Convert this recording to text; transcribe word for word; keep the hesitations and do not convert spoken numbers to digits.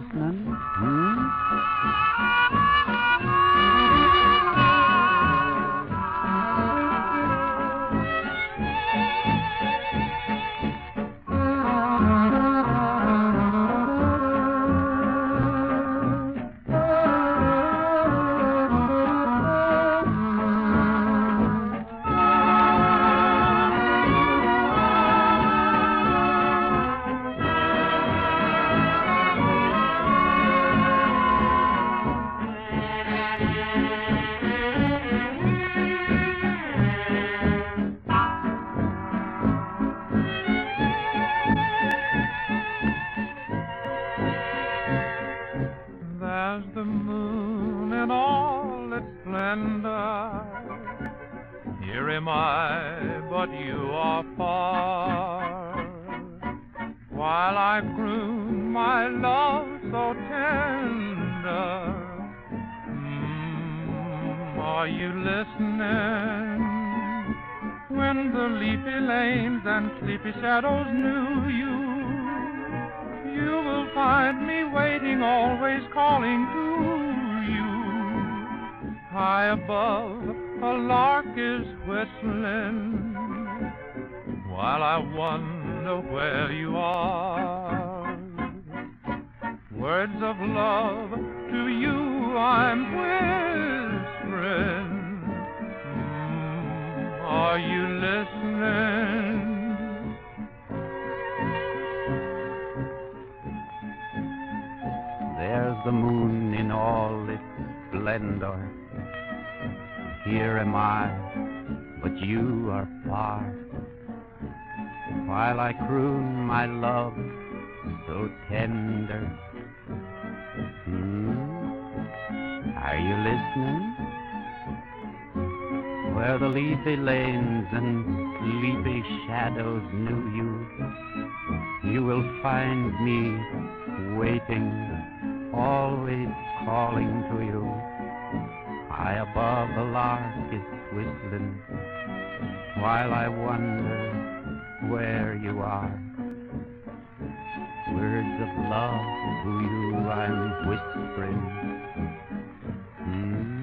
listening? Hmm? There's the moon in all its splendor. Here am I, but you are far. While I croon my love so tender, mm, are you listening? When the leafy lanes and sleepy shadows knew you, you will find me waiting, always calling to you. High above, a lark is whistling, while I wonder where you are. Words of love to you I'm whispering. Mm, are you listening? There's the moon in all its splendor. Here am I, but you are far. While I croon my love so tender. Hmm? Are you listening? Where the leafy lanes and sleepy shadows knew you, you will find me waiting, always calling to you. High above the lark is whistling, while I wonder where you are. Words of love to you I'm whispering. Hmm?